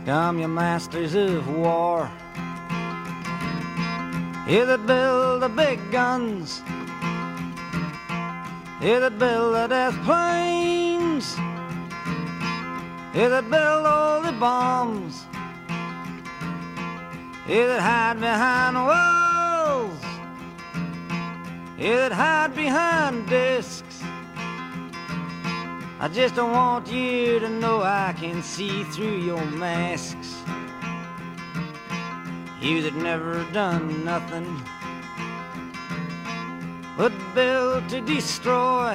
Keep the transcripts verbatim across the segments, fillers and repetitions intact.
Come, you masters of war, you that build the big guns, you that build the death planes, you that build all the bombs, you that hide behind walls, you that hide behind discs. I just don't want you to know I can see through your masks. You that never done nothing but build to destroy.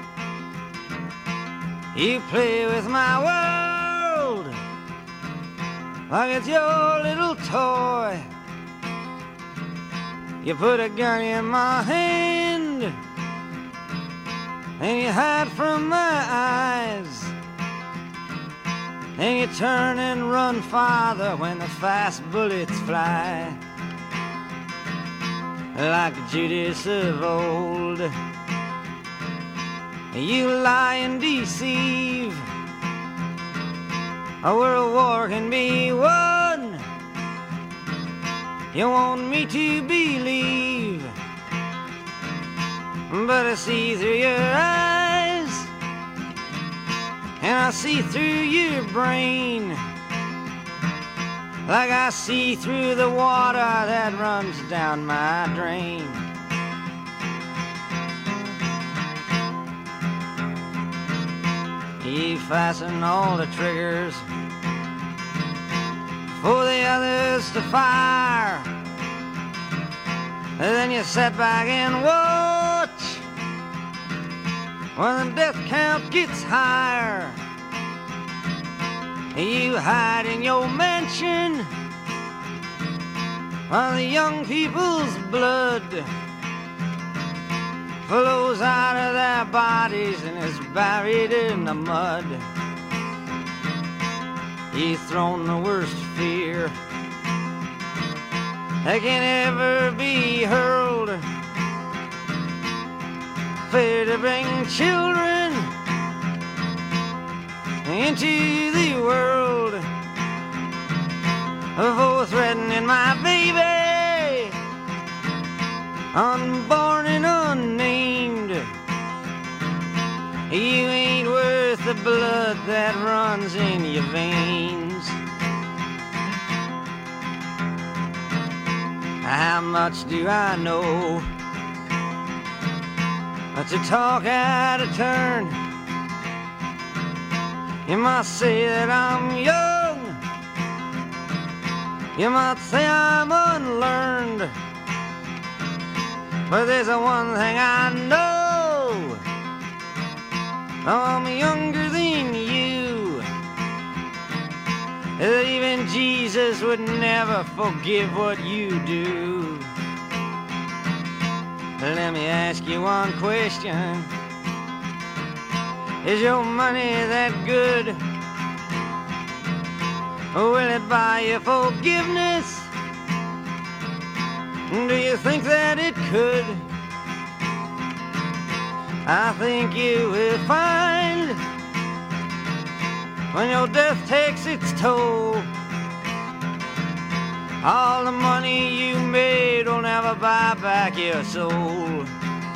You play with my world like it's your little toy. You put a gun in my hand and you hide from my eyes, and you turn and run farther when the fast bullets fly. Like Judas of old, you lie and deceive. A world war can be won, you want me to believe, but I see through your eyes, and I see through your brain, like I see through the water that runs down my drain. You fasten all the triggers for the others to fire, and then you sit back and watch when the death count gets higher. You hide in your mansion while the young people's blood flows out of their bodies and is buried in the mud. You've thrown the worst fear that can ever be hurled, fear to bring children into the world, for threatening my baby, unborn and unnamed. You ain't worth the blood that runs in your veins. How much do I know to talk out of turn? You might say that I'm young, you might say I'm unlearned, but there's a one thing I know, I'm younger than you, that even Jesus would never forgive what you do. Let me ask you one question. Is your money that good? Will it buy you forgiveness? Do you think that it could? I think you will find when your death takes its toll, all the money you made will never buy back your soul.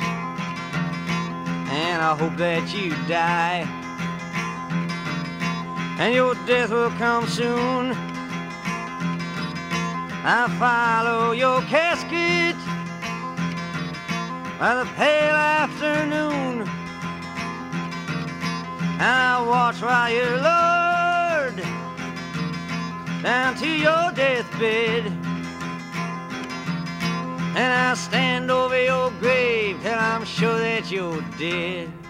And I hope that you die, and your death will come soon. I follow your casket by the pale afternoon, and I watch while you're lowered down to your deathbed, and I stand over your grave till I'm sure that you're dead.